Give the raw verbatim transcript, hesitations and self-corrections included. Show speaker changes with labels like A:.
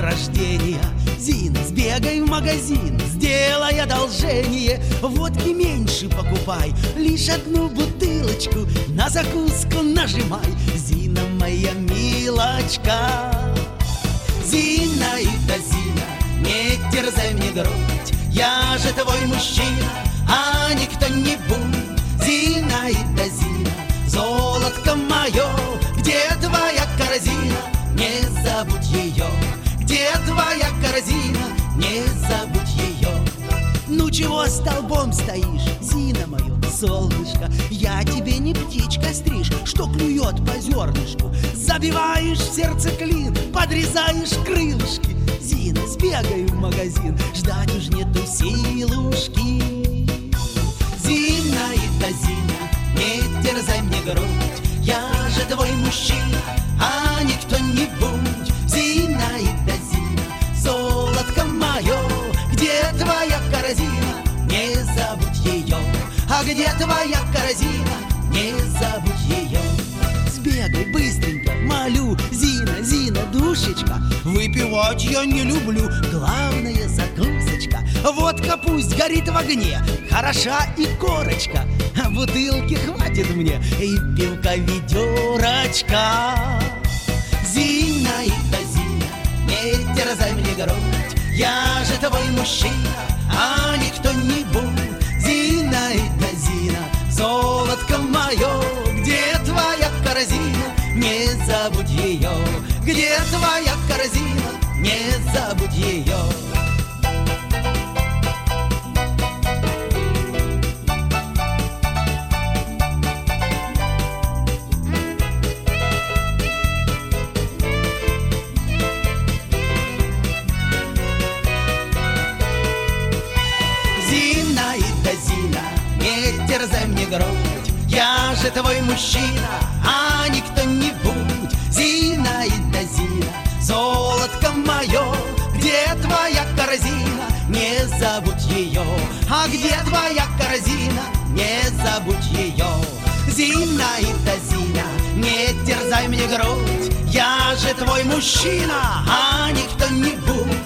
A: рождения. Зина, сбегай в магазин, сделай одолжение. Водки меньше покупай, лишь одну бутылочку на закуску нажимай. Зина, моя милочка. Зина, это Зина, не терзай мне грудь, я же твой мужчина, а не кто-нибудь. Зина, это Зина, золотко мое, где твоя корзина? Не забудь ее. Где твоя корзина? Не забудь ее. Ну чего столбом стоишь, Зина мое солнышко? Я тебе не птичка стриж, что клюет по зернышку. Забиваешь в сердце клин, подрезаешь крылышки. Зина, сбегай в магазин, ждать уж нету силушки. Зина, это Зина, не терзай мне грудь, я же твой мужчина, а не кто-нибудь. Зина, это Зина, золотко мое, где твоя корзина? Не забудь ее. А где твоя корзина? Не забудь ее. Сбегай быстренько, молю, Зина, Зина, душечка. Выпивать я не люблю, главное закусочка. Водка пусть горит в огне, хороша и корочка. А бутылки хватит мне и пивка ведерочка. Зина, это Зина, не терзай мне грудь, я же твой мужчина, а не кто-нибудь. Зина, это Зина, золотко мое, где твоя корзина? Не забудь ее. Где твоя корзина? Не забудь ее. Зина, это Зина, не терзай мне грудь, я же твой мужчина, а не кто-нибудь. Зина, это Зина, золотко мое, где твоя корзина? Не забудь ее. А где твоя корзина? Не забудь ее. Зина, это Зина, не терзай мне грудь, я же твой мужчина, а не кто-нибудь.